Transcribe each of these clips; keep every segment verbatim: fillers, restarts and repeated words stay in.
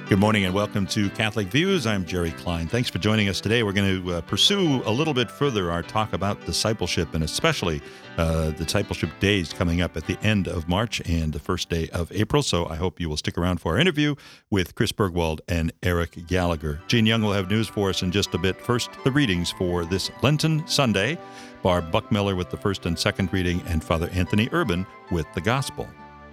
Good morning and welcome to Catholic Views. I'm Jerry Klein. Thanks for joining us today. We're going to uh, pursue a little bit further our talk about discipleship, and especially uh, discipleship days coming up at the end of March and the first day of April. So I hope you will stick around for our interview with Chris Bergwald and Eric Gallagher. Gene Young will have news for us in just a bit. First, the readings for this Lenten Sunday. Barb Buckmiller with the first and second reading, and Father Anthony Urban with the Gospel.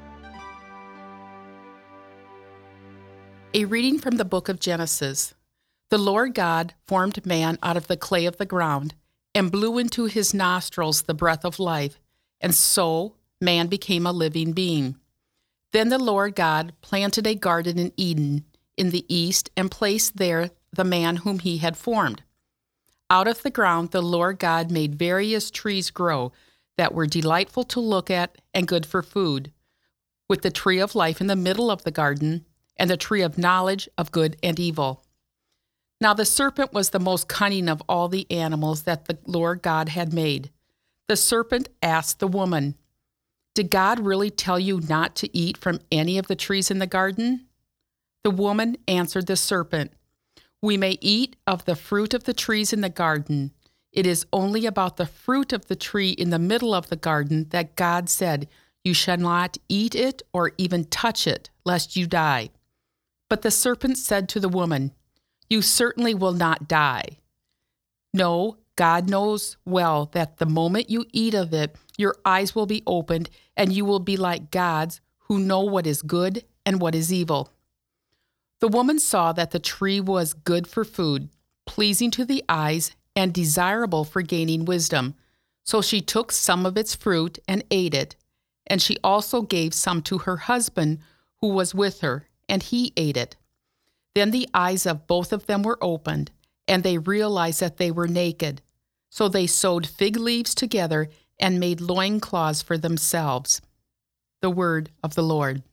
A reading from the book of Genesis. The Lord God formed man out of the clay of the ground and blew into his nostrils the breath of life, and so man became a living being. Then the Lord God planted a garden in Eden in the east and placed there the man whom he had formed. Out of the ground the Lord God made various trees grow that were delightful to look at and good for food, with the tree of life in the middle of the garden, and the tree of knowledge of good and evil. Now the serpent was the most cunning of all the animals that the Lord God had made. The serpent asked the woman, "Did God really tell you not to eat from any of the trees in the garden?" The woman answered the serpent, "We may eat of the fruit of the trees in the garden. It is only about the fruit of the tree in the middle of the garden that God said, 'You shall not eat it or even touch it, lest you die.'" But the serpent said to the woman, "You certainly will not die. No, God knows well that the moment you eat of it, your eyes will be opened, and you will be like gods who know what is good and what is evil." The woman saw that the tree was good for food, pleasing to the eyes, and desirable for gaining wisdom. So she took some of its fruit and ate it, and she also gave some to her husband who was with her, and he ate it. Then the eyes of both of them were opened, and they realized that they were naked. So they sewed fig leaves together and made loincloths for themselves. The word of the Lord.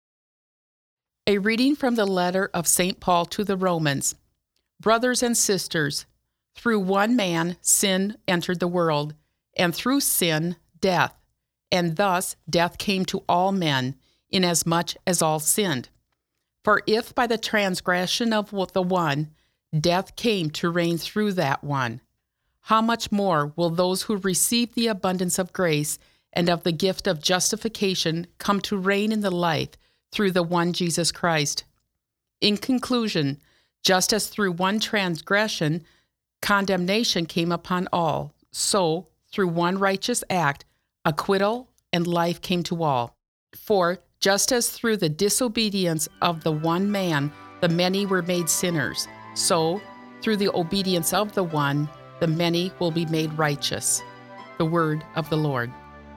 A reading from the letter of Saint Paul to the Romans. Brothers and sisters, through one man sin entered the world, and through sin death, and thus death came to all men, inasmuch as all sinned. For if by the transgression of the one, death came to reign through that one, how much more will those who receive the abundance of grace and of the gift of justification come to reign in the life through the one Jesus Christ? In conclusion, just as through one transgression, condemnation came upon all, so through one righteous act, acquittal and life came to all. For just as through the disobedience of the one man, the many were made sinners, so through the obedience of the one, the many will be made righteous. The word of the Lord.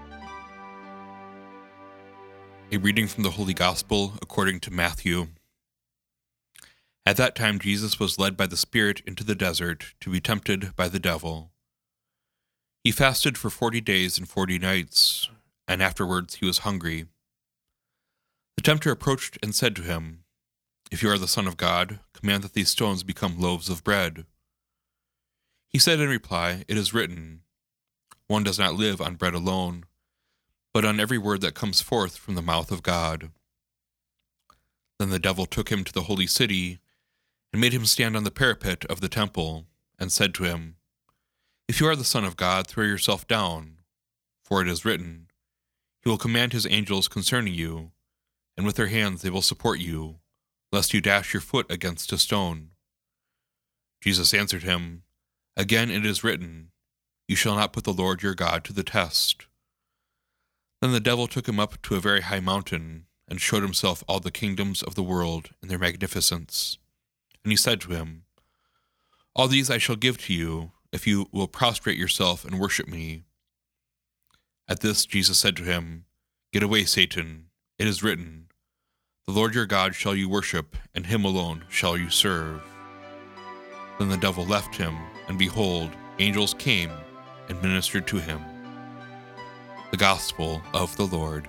A reading from the Holy Gospel according to Matthew. At that time Jesus was led by the Spirit into the desert to be tempted by the devil. He fasted for forty days and forty nights, and afterwards he was hungry. The tempter approached and said to him, "If you are the Son of God, command that these stones become loaves of bread." He said in reply, "It is written, 'One does not live on bread alone, but on every word that comes forth from the mouth of God.'" Then the devil took him to the holy city and made him stand on the parapet of the temple, and said to him, "If you are the Son of God, throw yourself down, for it is written, 'He will command his angels concerning you, and with their hands they will support you, lest you dash your foot against a stone.'" Jesus answered him, "Again it is written, 'You shall not put the Lord your God to the test.'" Then the devil took him up to a very high mountain, and showed himself all the kingdoms of the world in their magnificence. And he said to him, "All these I shall give to you, if you will prostrate yourself and worship me." At this Jesus said to him, "Get away, Satan. It is written, 'The Lord your God shall you worship, and him alone shall you serve.'" Then the devil left him, and behold, angels came and ministered to him. The Gospel of the Lord.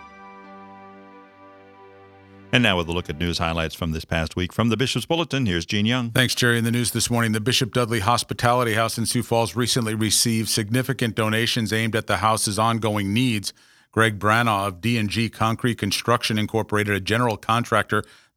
And now with a look at news highlights from this past week. From the Bishop's Bulletin, here's Gene Young. Thanks, Jerry. In the news this morning, the Bishop Dudley Hospitality House in Sioux Falls recently received significant donations aimed at the house's ongoing needs. Greg Branagh of D and G Concrete Construction Incorporated, a general contractor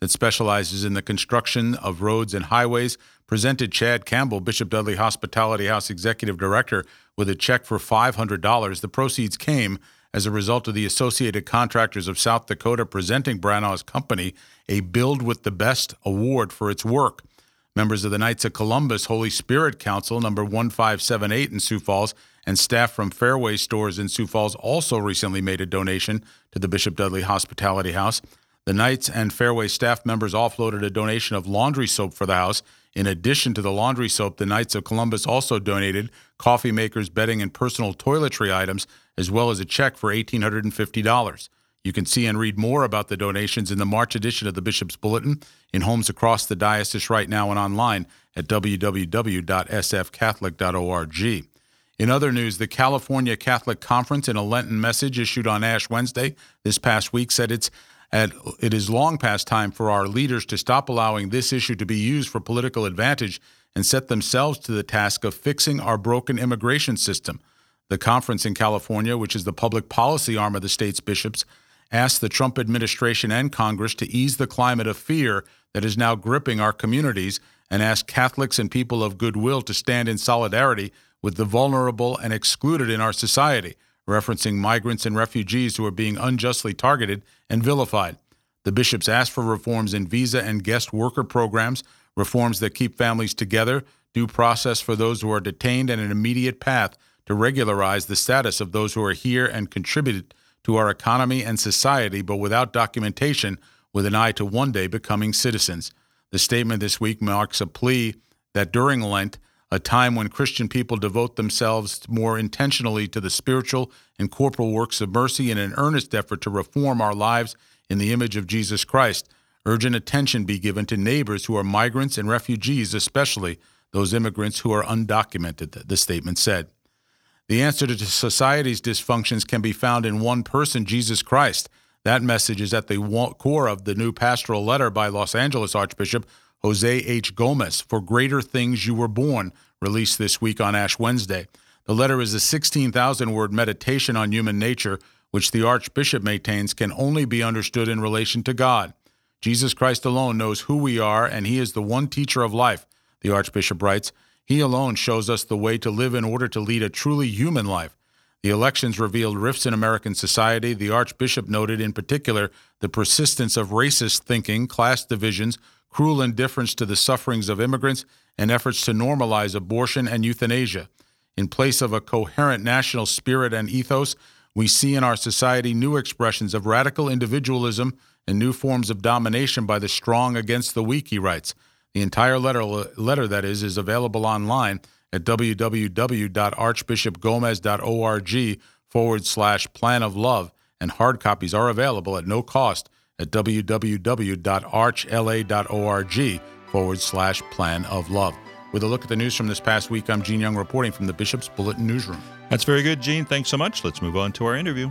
that specializes in the construction of roads and highways, presented Chad Campbell, Bishop Dudley Hospitality House Executive Director, with a check for five hundred dollars. The proceeds came as a result of the Associated Contractors of South Dakota presenting Branaugh's company a Build with the Best award for its work. Members of the Knights of Columbus Holy Spirit Council, number one five seven eight in Sioux Falls, and staff from Fairway Stores in Sioux Falls also recently made a donation to the Bishop Dudley Hospitality House. The Knights and Fairway staff members offloaded a donation of laundry soap for the house. In addition to the laundry soap, the Knights of Columbus also donated coffee makers, bedding, and personal toiletry items, as well as a check for one thousand eight hundred fifty dollars. You can see and read more about the donations in the March edition of the Bishop's Bulletin in homes across the diocese right now and online at w w w dot s f catholic dot org. In other news, the California Catholic Conference, in a Lenten message issued on Ash Wednesday this past week, said it's at, it is long past time for our leaders to stop allowing this issue to be used for political advantage and set themselves to the task of fixing our broken immigration system. The conference in California, which is the public policy arm of the state's bishops, asked the Trump administration and Congress to ease the climate of fear that is now gripping our communities and asked Catholics and people of goodwill to stand in solidarity with the vulnerable and excluded in our society, referencing migrants and refugees who are being unjustly targeted and vilified. The bishops asked for reforms in visa and guest worker programs, reforms that keep families together, due process for those who are detained, and an immediate path to regularize the status of those who are here and contributed to our economy and society, but without documentation, with an eye to one day becoming citizens. The statement this week marks a plea that during Lent, a time when Christian people devote themselves more intentionally to the spiritual and corporal works of mercy in an earnest effort to reform our lives in the image of Jesus Christ, urgent attention be given to neighbors who are migrants and refugees, especially those immigrants who are undocumented, the statement said. The answer to society's dysfunctions can be found in one person, Jesus Christ. That message is at the core of the new pastoral letter by Los Angeles Archbishop Jose H. Gomez, For Greater Things You Were Born, released this week on Ash Wednesday. The letter is a sixteen thousand word meditation on human nature, which the Archbishop maintains can only be understood in relation to God. Jesus Christ alone knows who we are, and he is the one teacher of life, the Archbishop writes. He alone shows us the way to live in order to lead a truly human life. The elections revealed rifts in American society. The Archbishop noted in particular the persistence of racist thinking, class divisions, cruel indifference to the sufferings of immigrants, and efforts to normalize abortion and euthanasia. In place of a coherent national spirit and ethos, we see in our society new expressions of radical individualism and new forms of domination by the strong against the weak, he writes. The entire letter, letter that is, is available online at w w w dot archbishop gomez dot org forward slash plan of love, and hard copies are available at no cost at w w w dot arch l a dot org forward slash plan of love. With a look at the news from this past week, I'm Gene Young reporting from the Bishop's Bulletin Newsroom. That's very good, Gene. Thanks so much. Let's move on to our interview.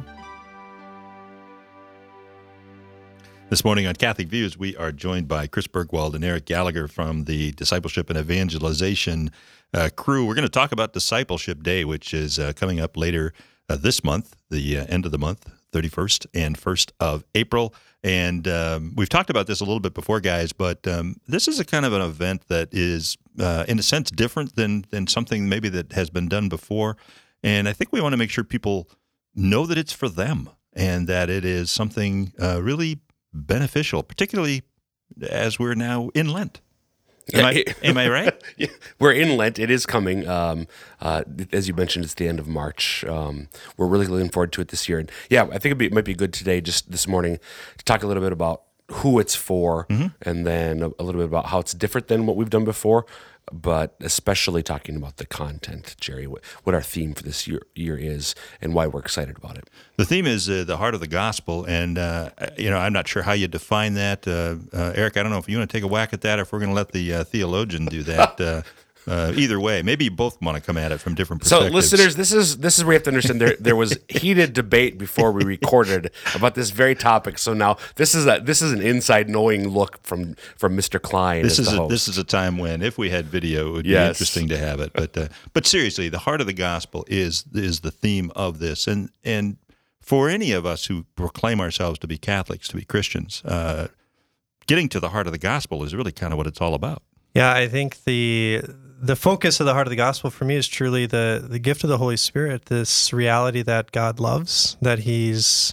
This morning on Catholic Views, we are joined by Chris Burgwald and Eric Gallagher from the Discipleship and Evangelization uh, crew. We're going to talk about Discipleship Day, which is uh, coming up later uh, this month, the uh, end of the month, thirty-first and first of April. And um, we've talked about this a little bit before, guys, but um, this is a kind of an event that is, uh, in a sense, different than, than something maybe that has been done before. And I think we want to make sure people know that it's for them and that it is something uh, really beneficial, particularly as we're now in Lent. Am I, am I right? Yeah, we're in Lent. It is coming. Um, uh, as you mentioned, it's the end of March. Um, we're really looking forward to it this year. And yeah, I think it'd be, it might be good today, just this morning, to talk a little bit about who it's for, mm-hmm. and then a, a little bit about how it's different than what we've done before, but especially talking about the content, Jerry, what, what our theme for this year, year is and why we're excited about it. The theme is uh, the heart of the gospel, and uh, you know, I'm not sure how you define that. Uh, uh, Eric, I don't know if you want to take a whack at that or if we're going to let the uh, theologian do that. uh, Uh, either way, maybe you both want to come at it from different perspectives. So, listeners, this is this is where you have to understand there there was heated debate before we recorded about this very topic. So now this is a this is an inside knowing look from from Mister Klein. This as is the a, host. this is a time when, if we had video, it would Yes. be interesting to have it. But uh, but seriously, the heart of the gospel is is the theme of this, and and for any of us who proclaim ourselves to be Catholics, to be Christians. Uh, getting to the heart of the gospel is really kind of what it's all about. Yeah, I think the the focus of the heart of the gospel for me is truly the the gift of the Holy Spirit, this reality that God loves, that he's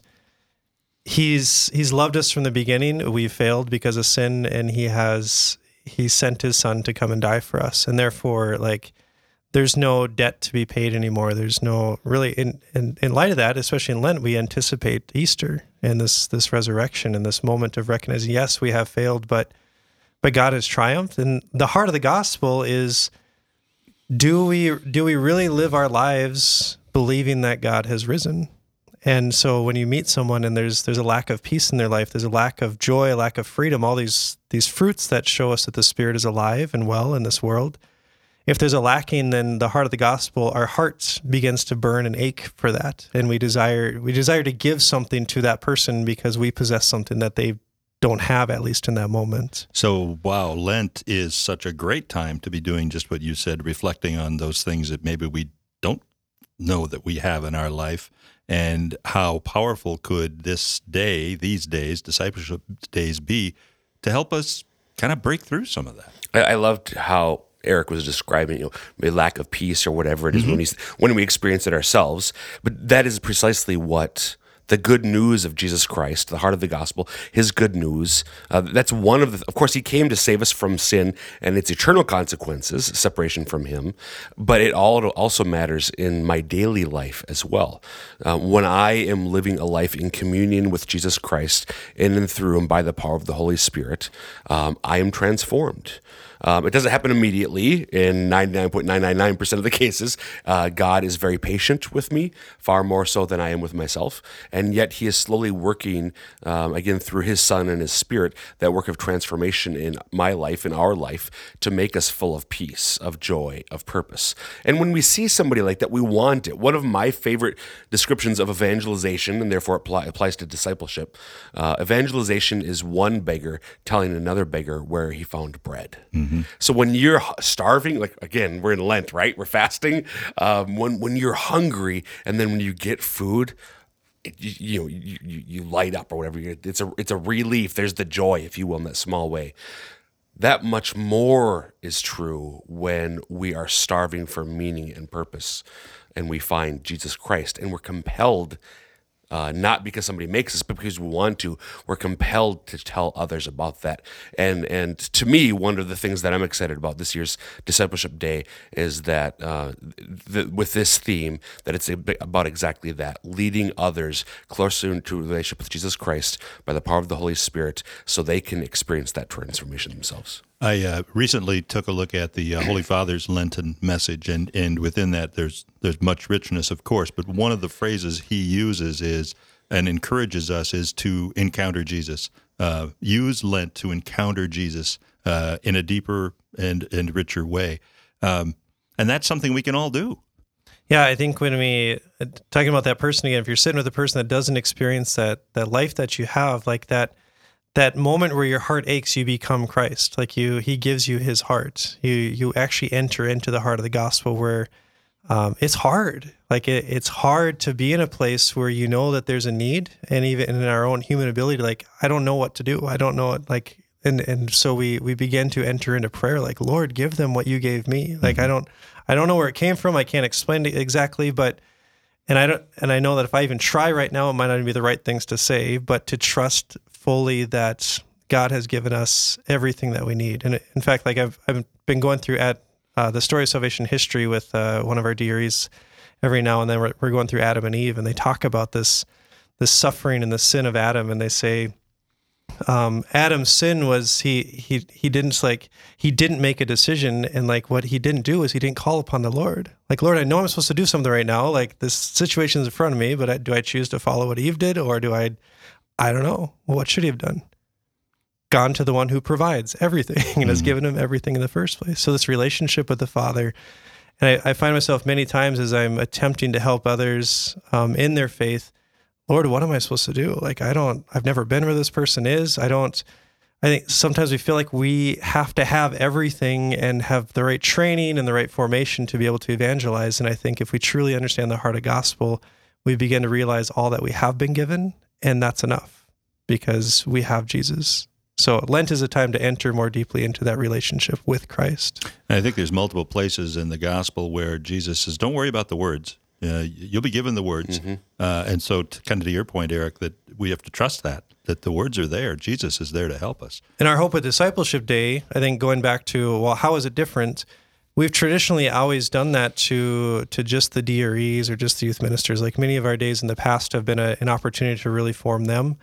he's he's loved us from the beginning. We failed because of sin, and he has he sent his son to come and die for us. And therefore, like, there's no debt to be paid anymore. There's no really in, in in light of that, especially in Lent, we anticipate Easter and this this resurrection and this moment of recognizing, yes, we have failed, but but God has triumphed. And the heart of the gospel is, do we do we really live our lives believing that God has risen? And so when you meet someone and there's there's a lack of peace in their life, there's a lack of joy, a lack of freedom, all these these fruits that show us that the Spirit is alive and well in this world. If there's a lacking, then the heart of the gospel, our heart begins to burn and ache for that. And we desire we desire to give something to that person because we possess something that they don't have, at least in that moment. So, wow, Lent is such a great time to be doing just what you said, reflecting on those things that maybe we don't know that we have in our life, and how powerful could this day, these days, discipleship days be to help us kind of break through some of that. I, I loved how Eric was describing, you know, a lack of peace or whatever it is mm-hmm. when he's when we experience it ourselves. But that is precisely what the good news of Jesus Christ, the heart of the gospel, his good news. Uh, that's one of the. Of course, he came to save us from sin and its eternal consequences, separation from him. But it all also matters in my daily life as well. Uh, when I am living a life in communion with Jesus Christ, in and through him by the power of the Holy Spirit, um, I am transformed. Um, it doesn't happen immediately. In ninety-nine point nine nine nine percent of the cases, uh, God is very patient with me, far more so than I am with myself. And yet he is slowly working, um, again, through his Son and his Spirit, that work of transformation in my life, in our life, to make us full of peace, of joy, of purpose. And when we see somebody like that, we want it. One of my favorite descriptions of evangelization, and therefore apply, applies to discipleship, uh, evangelization is one beggar telling another beggar where he found bread. Mm. Mm-hmm. So when you're starving, like, again, we're in Lent, right? We're fasting. Um, when when you're hungry, and then when you get food, it, you, you know, you, you you light up or whatever. It's a it's a relief. There's the joy, if you will, in that small way. That much more is true when we are starving for meaning and purpose, and we find Jesus Christ, and we're compelled. Uh, not because somebody makes us, but because we want to. We're compelled to tell others about that. And and to me, one of the things that I'm excited about this year's Discipleship Day is that uh, the, with this theme, that it's a bit about exactly that, leading others closer into a relationship with Jesus Christ by the power of the Holy Spirit so they can experience that transformation themselves. I uh, recently took a look at the uh, Holy Father's Lenten message, and, and within that there's there's much richness, of course, but one of the phrases he uses is, and encourages us, is to encounter Jesus. Uh, use Lent to encounter Jesus uh, in a deeper and, and richer way. Um, and that's something we can all do. Yeah, I think when we, talking about that person again, if you're sitting with a person that doesn't experience that that life that you have, like that, that moment where your heart aches, you become Christ. Like you, he gives you his heart. You you actually enter into the heart of the gospel where um, it's hard. Like it, it's hard to be in a place where you know that there's a need, and even in our own human ability, like, I don't know what to do. I don't know what, like, and and so we we begin to enter into prayer, like, Lord, give them what you gave me. Like, mm-hmm. I don't I don't know where it came from. I can't explain it exactly, but. And I don't, and I know that if I even try right now, it might not even be the right things to say, but to trust fully that God has given us everything that we need. And in fact, like I've I've been going through at uh, the Story of Salvation history with uh, one of our D R Es every now and then. We're, we're going through Adam and Eve, and they talk about this this suffering and the sin of Adam, and they say um, Adam's sin was he he he didn't like he didn't make a decision, and like what he didn't do is he didn't call upon the Lord. Like, Lord, I know I'm supposed to do something right now. Like, this situation is in front of me, but I, do I choose to follow what Eve did, or do I? I don't know. Well, what should he have done? Gone to the one who provides everything and mm-hmm. has given him everything in the first place. So this relationship with the Father, and I, I find myself many times as I'm attempting to help others um, in their faith. Lord, what am I supposed to do? Like, I don't, I've never been where this person is. I don't, I think sometimes we feel like we have to have everything and have the right training and the right formation to be able to evangelize. And I think if we truly understand the heart of gospel, we begin to realize all that we have been given, and that's enough because we have Jesus. So Lent is a time to enter more deeply into that relationship with Christ. And I think there's multiple places in the gospel where Jesus says, don't worry about the words. Uh, you'll be given the words. Mm-hmm. Uh, and so to, kind of to your point, Eric, that we have to trust that, that the words are there. Jesus is there to help us. In our Hope at Discipleship Day, I think going back to, well, how is it different? We've traditionally always done that to to just the D R Es or just the youth ministers. Like many of our days in the past have been a, an opportunity to really form them.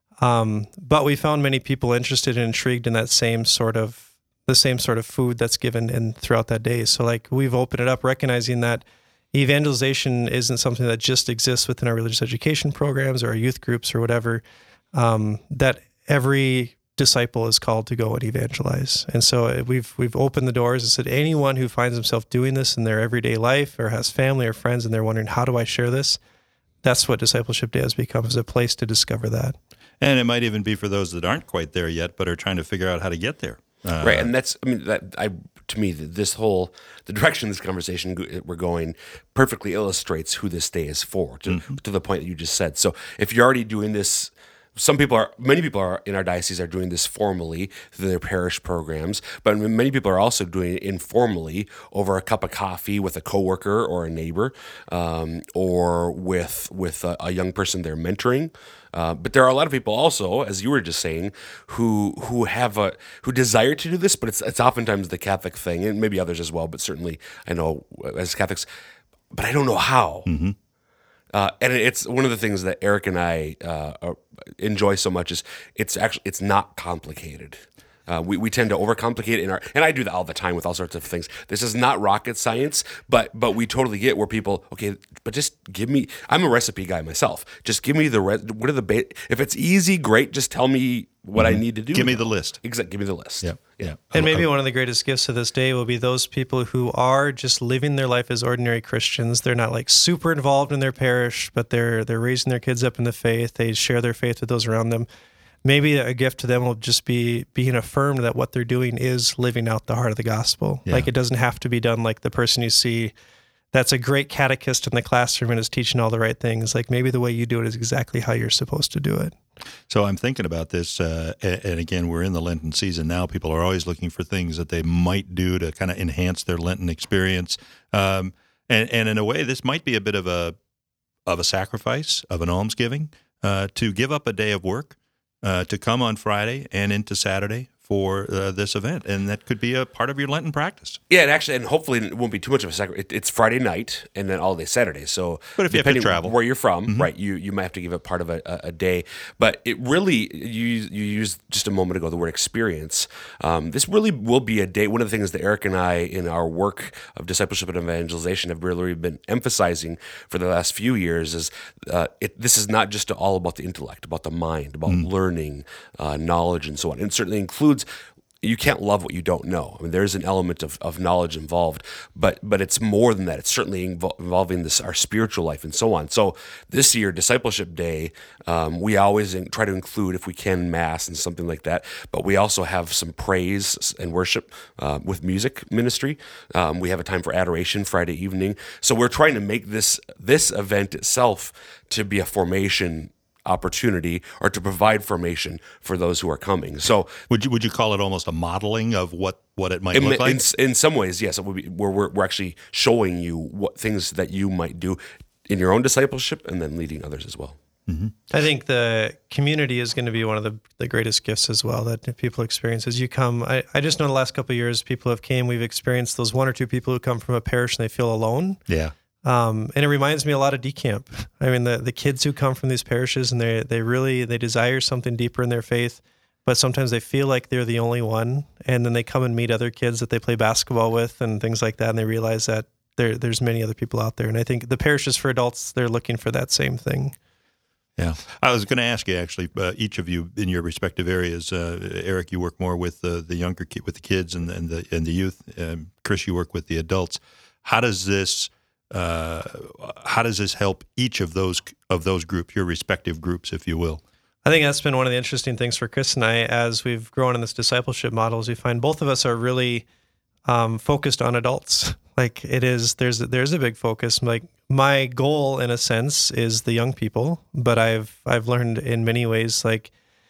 Um, but we found many people interested and intrigued in that same sort of, the same sort of food that's given in throughout that day. So like we've opened it up, recognizing that evangelization isn't something that just exists within our religious education programs or our youth groups or whatever, um, that every disciple is called to go and evangelize. And so we've we've opened the doors and said, anyone who finds himself doing this in their everyday life or has family or friends and they're wondering, how do I share this? That's what Discipleship Day has become, is a place to discover that. And it might even be for those that aren't quite there yet, but are trying to figure out how to get there. Uh, Right, and that's, I mean, that I to me, this whole, the direction of this conversation we're going perfectly illustrates who this day is for, to, mm-hmm. to the point that you just said. So if you're already doing this, some people are, many people are in our diocese are doing this formally through their parish programs, but many people are also doing it informally over a cup of coffee with a coworker or a neighbor, um, or with with a, a young person they're mentoring. Uh, but there are a lot of people also, as you were just saying, who who have a who desire to do this, but it's it's oftentimes the Catholic thing, and maybe others as well. But certainly, I know as Catholics, but I don't know how. Mm-hmm. Uh, and it's one of the things that Eric and I uh, enjoy so much is it's actually it's not complicated. Uh, we, we tend to overcomplicate it in our, and I do that all the time with all sorts of things. This is not rocket science, but but we totally get where people, okay, but just give me, I'm a recipe guy myself. Just give me the, re, what are the, ba- if it's easy, great, just tell me what mm-hmm. I need to do. Give me the list. Exactly, give me the list. Yeah, yeah. And maybe one of the greatest gifts of this day will be those people who are just living their life as ordinary Christians. They're not like super involved in their parish, but they're they're raising their kids up in the faith. They share their faith with those around them. Maybe a gift to them will just be being affirmed that what they're doing is living out the heart of the gospel. Yeah. Like it doesn't have to be done like the person you see that's a great catechist in the classroom and is teaching all the right things. Like maybe the way you do it is exactly how you're supposed to do it. So I'm thinking about this, uh, and again, we're in the Lenten season now. People are always looking for things that they might do to kind of enhance their Lenten experience. Um, and, and in a way, this might be a bit of a of a sacrifice, of an almsgiving, uh, to give up a day of work, Uh, to come on Friday and into Saturday for uh, this event, and that could be a part of your Lenten practice. Yeah, and actually, and hopefully it won't be too much of a sacrifice. It, it's Friday night and then all day Saturday. So, but if you have to travel, where you're from, mm-hmm. right, you you might have to give it part of a, a, a day. But it really, you you used just a moment ago the word experience. Um, this really will be a day. One of the things that Eric and I, in our work of discipleship and evangelization, have really been emphasizing for the last few years is uh, it, this is not just all about the intellect, about the mind, about mm. learning, uh, knowledge, and so on. And it certainly includes. You can't love what you don't know. I mean, there is an element of, of knowledge involved, but but it's more than that. It's certainly invo- involving this our spiritual life and so on. So this year, Discipleship Day, um, we always in, try to include, if we can, Mass and something like that. But we also have some praise and worship uh, with music ministry. Um, we have a time for adoration Friday evening. So we're trying to make this this event itself to be a formation opportunity or to provide formation for those who are coming. So would you would you call it almost a modeling of what, what it might in, look like? In, in some ways, yes. It would be, where we're, we're actually showing you what things that you might do in your own discipleship and then leading others as well. Mm-hmm. I think the community is going to be one of the, the greatest gifts as well that people experience as you come. I, I just know the last couple of years people have came, we've experienced those one or two people who come from a parish and they feel alone. Yeah. Um, and it reminds me a lot of decamp. I mean, the, the kids who come from these parishes and they they really, they desire something deeper in their faith, but sometimes they feel like they're the only one. And then they come and meet other kids that they play basketball with and things like that. And they realize that there there's many other people out there. And I think the parishes for adults, they're looking for that same thing. Yeah. I was going to ask you actually, uh, each of you in your respective areas, uh, Eric, you work more with the, the younger, ki- with the kids and, and the, and the youth. Um, Chris, you work with the adults. How does this, Uh, how does this help each of those of those groups, your respective groups, if you will? I think that's been one of the interesting things for Chris and I as we've grown in this discipleship model is we find both of us are really um, focused on adults. Like it is, there's there's a big focus. Like my goal in a sense is the young people, but I've I've learned in many ways like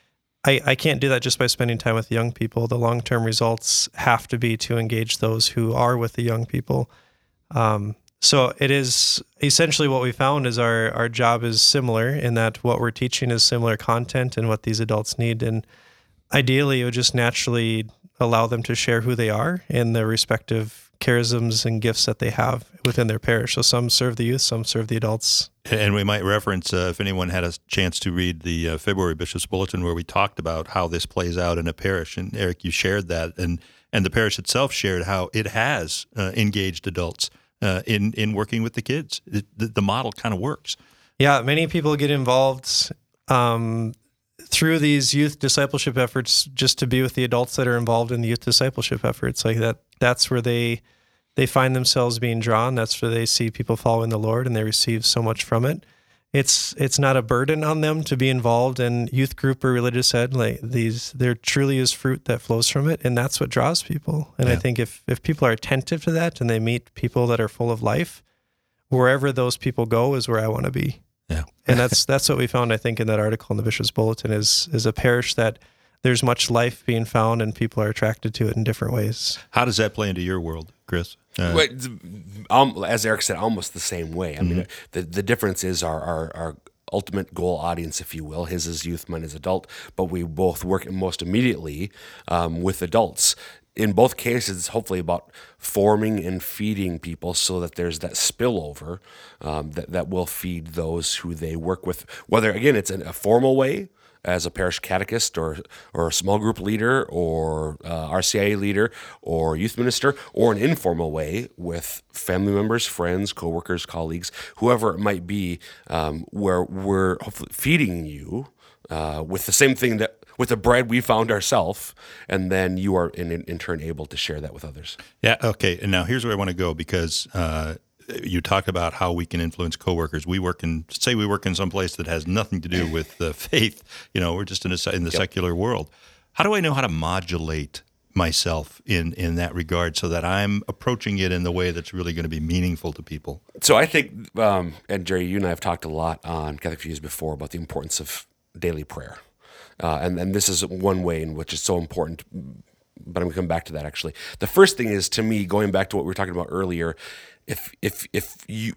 I, I can't do that just by spending time with young people. The long-term results have to be to engage those who are with the young people. Um, so it is essentially what we found is our, our job is similar in that what we're teaching is similar content and what these adults need. And ideally, it would just naturally allow them to share who they are and the respective charisms and gifts that they have within their parish. So some serve the youth, some serve the adults. And we might reference, uh, if anyone had a chance to read the uh, February Bishop's Bulletin where we talked about how this plays out in a parish, and Eric, you shared that, and, and the parish itself shared how it has uh, engaged adults uh, in, in working with the kids. It, the, the model kind of works. Yeah, many people get involved um, through these youth discipleship efforts just to be with the adults that are involved in the youth discipleship efforts. Like that, that's where they they find themselves being drawn. That's where they see people following the Lord, and they receive so much from it. It's it's not a burden on them to be involved in youth group or religious ed. Like these, there truly is fruit that flows from it, and that's what draws people. And Yeah. I think if if people are attentive to that and they meet people that are full of life, wherever those people go is where I want to be. Yeah. And that's that's what we found, I think, in that article in the Bishop's Bulletin is is a parish that there's much life being found and people are attracted to it in different ways. How does that play into your world, Chris? Uh, Well, it's, um, as Eric said, almost the same way. I mean, the the difference is our, our our ultimate goal audience, if you will. His is youth, mine is adult, but we both work most immediately um, with adults. In both cases, it's hopefully about forming and feeding people so that there's that spillover um, that, that will feed those who they work with, whether, again, it's in a formal way, as a parish catechist or or a small group leader or uh, R C I A leader or youth minister, or an informal way with family members, friends, coworkers, colleagues, whoever it might be, um, where we're hopefully feeding you uh, with the same thing that with the bread we found ourselves, and then you are in, in turn able to share that with others. Yeah. Okay. And now here's where I want to go, because uh, you talk about how we can influence coworkers. We work in, say, we work in some place that has nothing to do with uh, faith. You know, we're just in a, in the Yep. secular world. How do I know how to modulate myself in in that regard so that I'm approaching it in the way that's really going to be meaningful to people? So I think, um, and Jerry, you and I have talked a lot on Catholic Views before about the importance of daily prayer. Uh, and, and this is one way in which it's so important, but I'm going to come back to that actually. The first thing is, to me, going back to what we were talking about earlier, if if if you,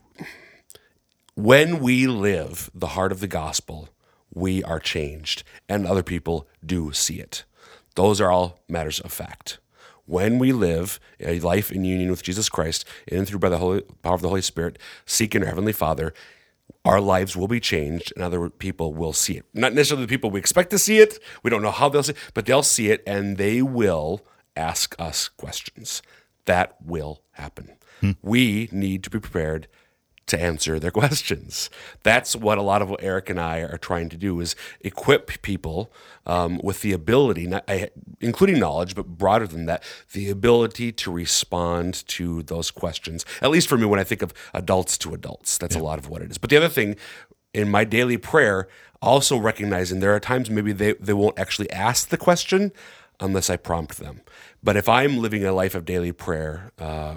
when we live the heart of the gospel, we are changed, and other people do see it. Those are all matters of fact. When we live a life in union with Jesus Christ, in and through by the Holy, power of the Holy Spirit, seeking our Heavenly Father, our lives will be changed, and other people will see it. Not necessarily the people we expect to see it. We don't know how they'll see it, but they'll see it, and they will ask us questions. That will happen. Hmm. We need to be prepared to answer their questions. That's what a lot of what Eric and I are trying to do, is equip people um, with the ability, not, including knowledge, but broader than that, the ability to respond to those questions. At least for me, when I think of adults to adults, that's yeah. a lot of what it is. But the other thing, in my daily prayer, also recognizing there are times maybe they, they won't actually ask the question unless I prompt them. But if I'm living a life of daily prayer, uh,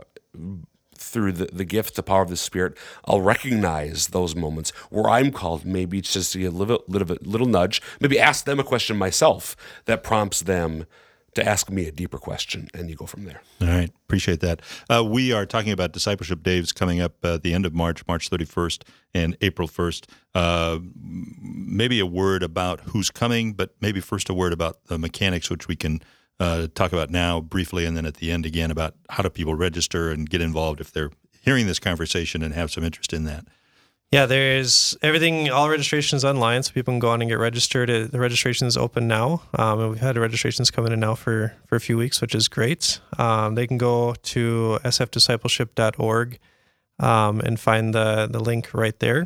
through the, the gift, the power of the Spirit, I'll recognize those moments where I'm called maybe just to give a little, little, little nudge, maybe ask them a question myself that prompts them to ask me a deeper question, and you go from there. All right. Appreciate that. Uh, we are talking about Discipleship Days coming up at the end of March, March thirty-first and April first. Uh, maybe a word about who's coming, but maybe first a word about the mechanics, which we can Uh, talk about now briefly, and then at the end again about how do people register and get involved if they're hearing this conversation and have some interest in that. Yeah, there's everything, all registration is online, so people can go on and get registered. The registration is open now, um, and we've had registrations coming in now for, for a few weeks, which is great. Um, they can go to s f discipleship dot org um, and find the, the link right there.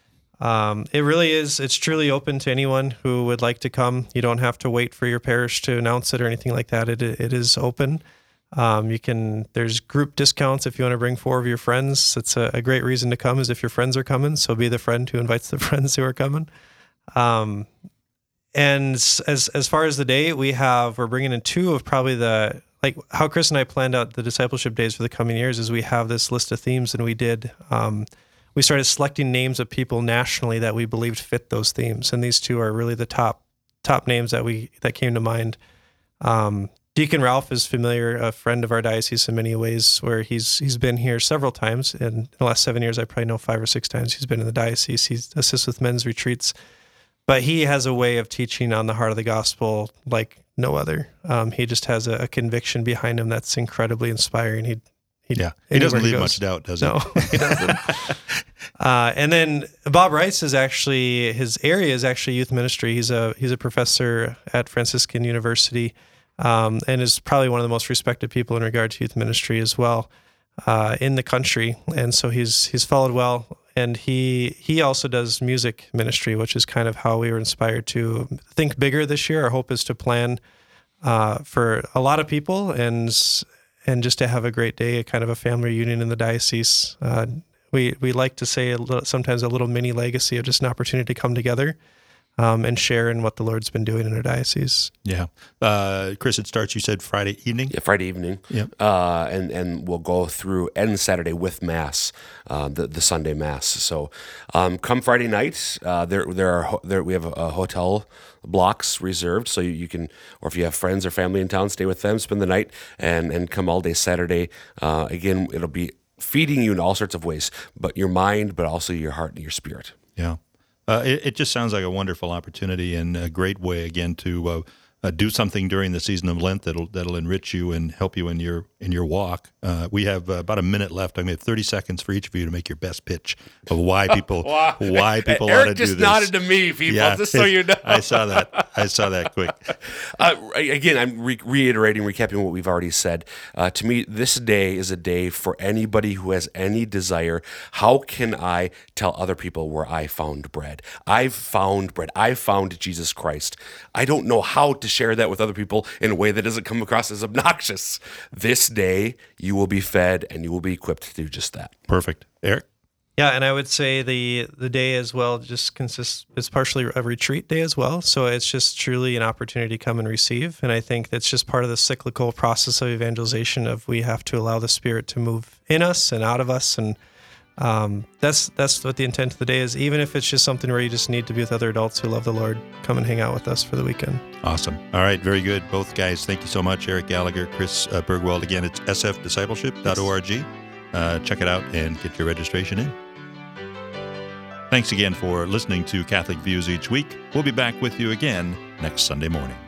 Um, it really is, it's truly open to anyone who would like to come. You don't have to wait for your parish to announce it or anything like that. It It is open. Um, you can, there's group discounts if you want to bring four of your friends. It's a, a great reason to come is if your friends are coming. So be the friend who invites the friends who are coming. Um, and as, as far as the day, we have, we're bringing in two of probably the, like how Chris and I planned out the discipleship days for the coming years is we have this list of themes, and we did, um, we started selecting names of people nationally that we believed fit those themes. And these two are really the top top names that we that came to mind. Um, Deacon Ralph is familiar, a friend of our diocese in many ways, where he's he's been here several times. And in the last seven years, I probably know five or six times he's been in the diocese. He assists with men's retreats. But he has a way of teaching on the heart of the gospel like no other. Um, he just has a, a conviction behind him that's incredibly inspiring. He, he yeah, he doesn't leave much doubt, does he? No, he doesn't. uh, and then Bob Rice is actually, his area is actually youth ministry. He's a he's a professor at Franciscan University. Um, and is probably one of the most respected people in regard to youth ministry as well uh, in the country. And so he's he's followed well, and he he also does music ministry, which is kind of how we were inspired to think bigger this year. Our hope is to plan uh, for a lot of people and and just to have a great day, a kind of a family reunion in the diocese. Uh, we we like to say a little, sometimes a little mini legacy of just an opportunity to come together. Um, and share in what the Lord's been doing in our diocese. Yeah. Uh, Chris, it starts, you said, Friday evening? Yeah, Friday evening. Yep. Uh, and, and we'll go through, and Saturday with Mass, uh, the, the Sunday Mass. So um, come Friday night, uh, there there are there we have a, a hotel blocks reserved, so you, you can, or if you have friends or family in town, stay with them, spend the night, and, and come all day Saturday. Uh, again, it'll be feeding you in all sorts of ways, but your mind, but also your heart and your spirit. Yeah. Uh, it, it just sounds like a wonderful opportunity and a great way, again, to uh, uh, do something during the season of Lent that'll that'll enrich you and help you in your in your walk. Uh, we have uh, about a minute left. I mean, thirty seconds for each of you to make your best pitch of why people wow. why people Eric ought to do this. just nodded to me, people, yeah, just so you know. I saw that. I saw that quick. Uh, again, I'm re- reiterating, recapping what we've already said. Uh, to me, this day is a day for anybody who has any desire. How can I tell other people where I found bread? I've found bread. I've found Jesus Christ. I don't know how to share that with other people in a way that doesn't come across as obnoxious. This day, you will be fed and you will be equipped to do just that. Perfect. Eric? Yeah, and I would say the the day as well just consists, it's partially a retreat day as well. So it's just truly an opportunity to come and receive. And I think that's just part of the cyclical process of evangelization of we have to allow the Spirit to move in us and out of us. And um, that's that's what the intent of the day is. Even if it's just something where you just need to be with other adults who love the Lord, come and hang out with us for the weekend. Awesome. All right, very good. Both guys, thank you so much. Eric Gallagher, Chris uh, Bergwald. Again, it's s f discipleship dot org. Uh, check it out and get your registration in. Thanks again for listening to Catholic Views each week. We'll be back with you again next Sunday morning.